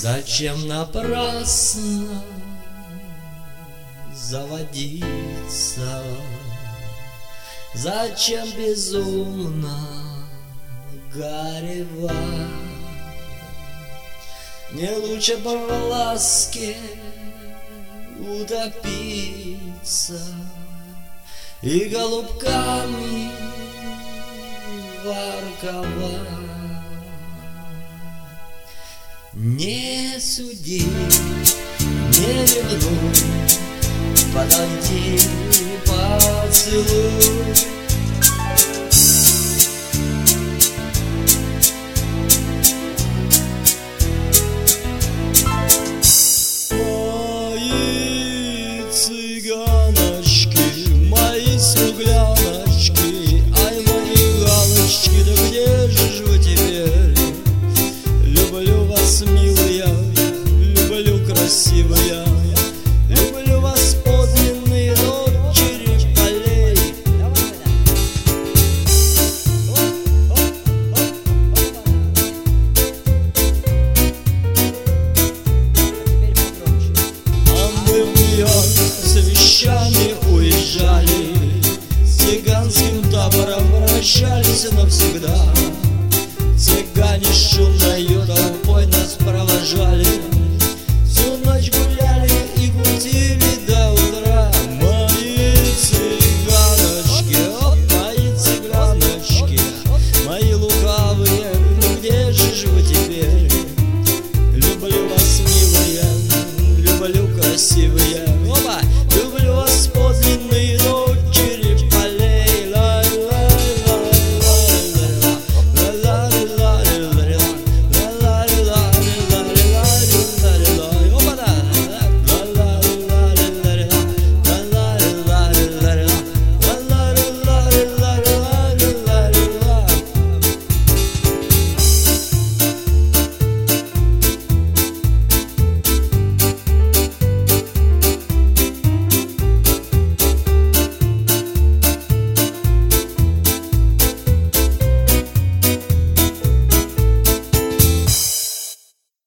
Зачем напрасно заводиться? Зачем безумно горевать? Не лучше бы в ласке утопиться и голубками ворковать. Не суди, не ревнуй, подойди, поцелуй. Мои цыганочки, мои смугляночки, ай, мои галочки, да где же вы теперь? Люблю вас, милые, люблю красивые, люблю вас, подлинные дочери полей. А мы в Нью-Йорк с вещами уезжали, с цыганским табором прощались навсегда. Цыгане шумною толпой нас провожали.